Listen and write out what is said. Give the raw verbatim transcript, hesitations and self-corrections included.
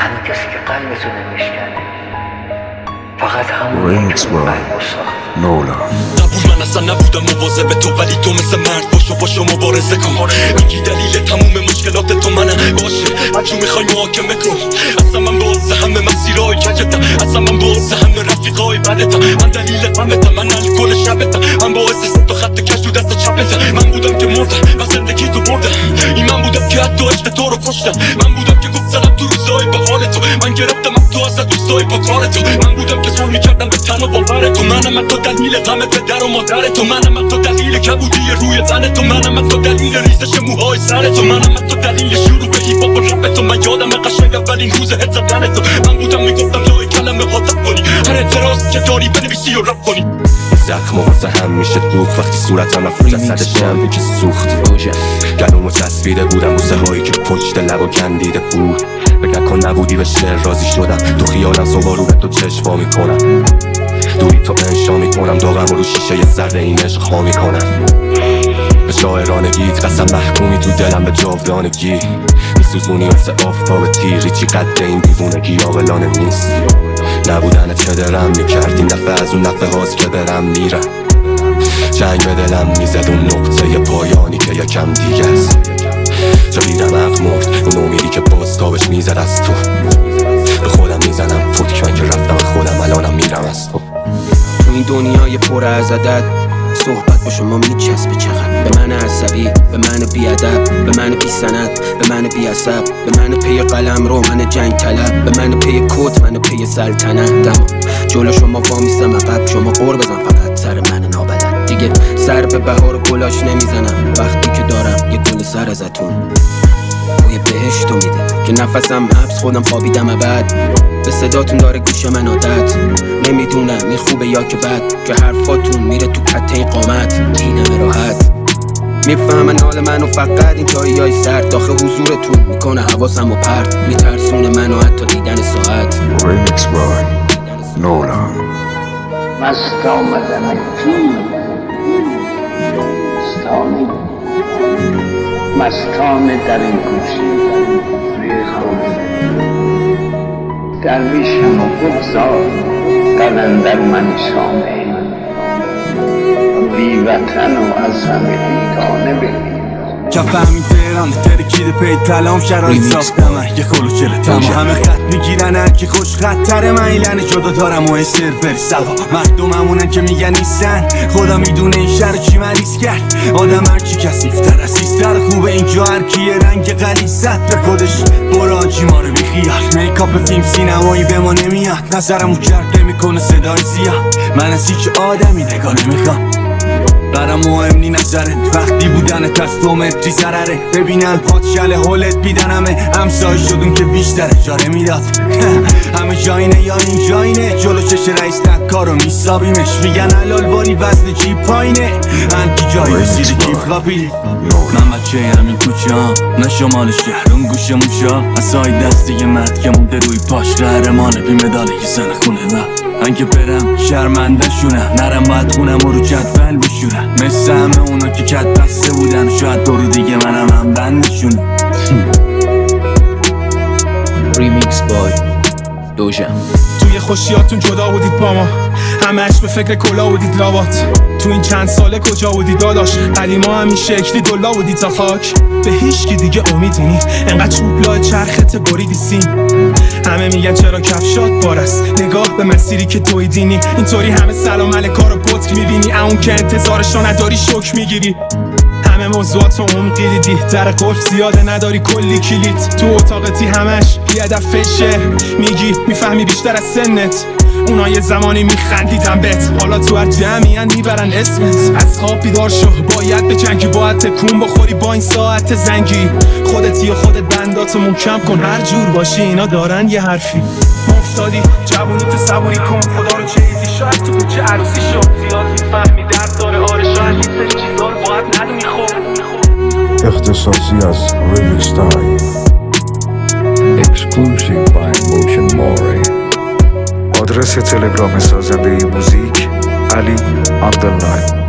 تنها کسی که قلبتو نمیشکنه فقط همون که اون قلبو ساخت. نولا قبول من اصلا نبودم مواظب تو، ولی تو مثل مرد باشو باشو مبارزه کن. میگی دلیل تموم مشکلات تو منم، باشه تو میخوای محاکمه کن. اصلا من باز همه مسیرهای کجتم، اصلا من باز همه رفیقای بدتم. من دلیل غمتم، من الکل شبتم، من باعث ست و خط کش تو دست چپتم. من بودم که مردم و زندگی تو بردم، این من بودم که حتی عشق تو رو کشتم. من بودم که گفت زدم تو روزای بحال تو، من گرفتم تو از دوستای با کار تو. من بودم که ظلم میکردم به تن و باور تو، منم تو دلیل غم پدر و مادر تو، منم تو دلیل کبودی روی تن تو، منم تو دلیل ریزش موهای سر تو، منم تو دلیل شروع به هیپ هاپ و رپ تو. من یادم قشنگ اولین روز هد زدن تو، من بودم میگفتم جای کلمه ها تب کنی، هر اعتراض که داری بنویسی و رپ کنی. زخم و غصه هم میشه دوخ وقتی صورتم رفت جسد شمی که سوخت. گلومو چسبیده بودم بوسه هایی که پشت لب و کندیده بود. بگه کن نبودی به شعر راضی شدم، تو خیالم صبح رو به تو چشم وا میکنم. دوری تو انشا میکنم، داغم رو شیشه زرد این عشق ها میکنم. به شاعرانگیت قسم محکومی تو دلم به جاودانگی. میسوزونی مثل آفتاب تیری، چی قد این دیوونگی عاقلانه نیست. نبودنت که درم میکرد، این دفعه از اون دفعه هاست که برم میرم. جنگ به دلم میزد اون نقطه پایانی که یکم دیگه است. جا بیرم عقل مرد اون امیدی که باز تابش میزد از تو. به خودم میزنم فوتک، من که رفتم خودم الانم میرم از تو. تو این دنیای پر از عدد صحبت با شما میچسبه چقدر. به من عصبی، به من بیادب، به من بی سند، به من بی عصب، به من پی قلم رو، من جنگ طلب، به من پی کت، من پی سلطنت. دما جلو شما وامیستم عقب، شما قور بزن فقط سر من نابلد. دیگه سر به بهار و گلاش نمیزنم وقتی که دارم یه گل سر ازتون. بوی بهشتو میده که نفسم حبس، خودم خوابیدم ابد. به صداتون داره گوش من عادت، نمیدونم این خوبه یا که بد، که حرفاتون میره تو کته قامت. اینمه راحت میفهمن حال منو، فقط این جایی های سرد داخل حضورتون میکنه حواسم و پرت. میترسونه منو حتی دیدن ساعت. ریمیکس بای نولا. مست آمدم جون مستانه، مستانه در این کوچه روی خانه. درویشم و بگذار قلندر من شامه، بی وطن و از همه بیگانه ببین. کفهمی تهران ترکیده پی تلام شرایط ساختم من یه کلو چله تمام. همه خط میگیرن هرکی خوش خطر من ایلن جدا دارم و سرفر سوا. مردم همونن که میگن نیستن، خدا میدونه این شهر چی مریض کرد. آدم هرچی کسیفتر اسیستر خوبه اینجا هرکی یه رنگ غلیظت به خودش. براجی ما رو بیخیال میکاپ فیلم سینمایی به ما نمیاد. نظرمو کرده میکنه صدای زیاد، من از هیچ آدمی نگاه نمیخوام. برام مهم نی نظرت وقتی بودنت از تو متری ضرره. ببینن پات شله حولت بیدن همه همسای شدون که بیشتر اجاره میداد. همه جاینه یا این جاینه، جلو چش رئیس نکارو میسابیمش. میگن حلال ولی وزن چی پایینه، انتی جایی رسیده کیف قابیلی. من بچه همین کوچه ها، نه شمال شهر اون گوشه موشا. اصای دستی یه مرد که مونده روی پاش، قهرمانه بی مداله که زن خونه و من که برم شرمنده شونم. نرم باید خونم و رو جدول بشونم، مثل همه اونا که کت بسته بودن. شاید دو رو دیگه منم هم بندشونم. ریمیکس بای دوژم. توی خوشیاتون جدا بودید با ما، همش به فکر کلا بودید لاوات. تو این چند ساله کجا بودی داداش؟ قدیما همین شکلی دلا بودی تا خاک. به هیچ کی دیگه امیدی نی، انقدر چوب لای چرخت بریدی سیم. همه میگن چرا کفشات بارست، نگاه به مسیری که توی دینی. اینطوری همه سلام علیکا رو پتک میبینی، اون که انتظارشو نداری شوک میگیری. همه موضوعاتو عمقی دیدی، در قفل زیاده نداری کلی کلیت. تو اتاقتی همش یه دفعه شعر میگی، میفهمی بیشتر از سنت. اونا یه زمانی میخندیدن بهت، حالا تو هر جمعی میبرن اسمت. از خواب بیدار شو، باید به جنگی، باید تکون بخوری با این ساعت زنگی. خودتی و خودت بنداتو محکم کن، هر جور باشی اینا دارن یه حرفی. افتادی جوونی تو صبوری کن، خدا رو چیزی شاید تو کوچه عروسی شد. زیاد میفهمی درد داره آره، شاید این سری چیزا رو باید ندونی. خوب اختصاصی از ریمیکس تایم. Exclusive by Motion More. آدرس تلگرام سازنده موزیک علی اندرلاین